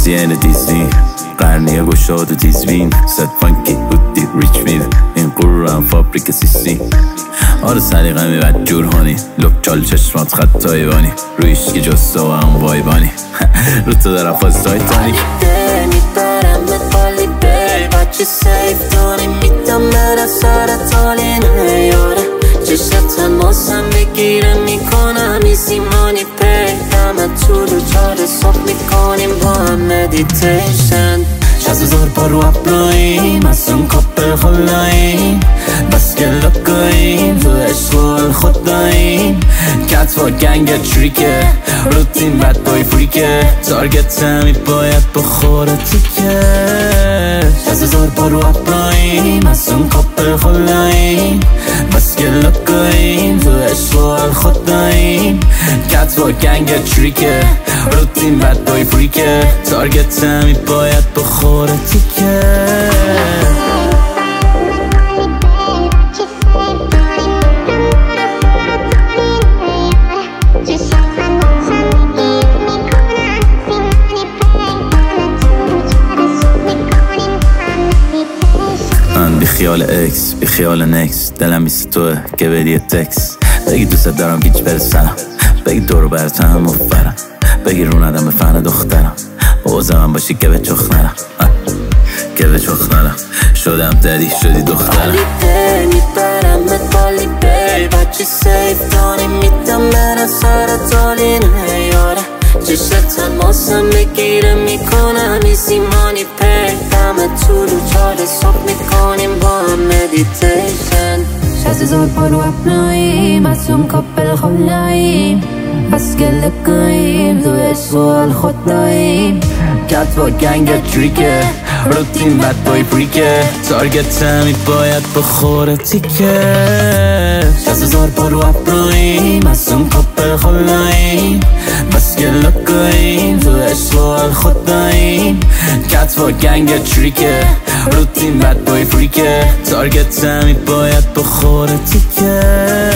سین دیزنی قرنیه گشاد و تیزبین ست فانکی هودی ریچ میده این قرآن فابریک سیسی آره سلیقه می بد جورهانی لب چال چشمات خطای بانی رویش که جسته و هم وایبانی رو تو در افاز تایتانی میبرم به قالی بی بچه سیف داری میدم از سرت حالی نیاره چشت ماسم بگیره میکنم ایزیمانی پی همه تو رو چاره صبح میکنیم با هم مدیتیشن 60,000 بار رو اپلاییم از اون کپل خلاییم بس که لکاییم تو عشق و خداییم کت و گنگ تریکه روتین بد بای فریکه تارگت همی باید بخوره تیکه 60,000 بار رو اپلاییم از اون کپل خلاییم بس که لکاییم تو عشق و خداییم کت و گنگ تریکه روتین بد بای فریکه تارگت همی باید بخوره تیکه من بی خیال اکس بی خیال نکس دلم بیست توه که بدی تکس بگی دوست دارم گیج برسنم بگی دورو برتن هم مفرم بگی رو ندم به فن دخترم بازه من باشی که به چخ نرم که به چخ نرم شدم دادی شدی دخترم قالی بی میبرم به قالی بی بچه سیف داری میدم من سرت حالی نیاره چشت ماسم بگیره میکنم ایزیمانی پی همه تو رو چاره صبح میکنیم با هم مدیتیشن 60,000 بار رو اپلاییم از اون کپل خلاییم بس که لکاییم تو عشق و خداییم کت و گنگ تریکه روتین بد بای فریکه تارگت همی باید بخوره تیکه 60,000 بار رو اپلاییم از اون کپل خلاییم بس که لکاییم تو عشق و خداییم کت و گنگ تریکه روتین بد بای فریکه تارگت همی باید بخوره تیکه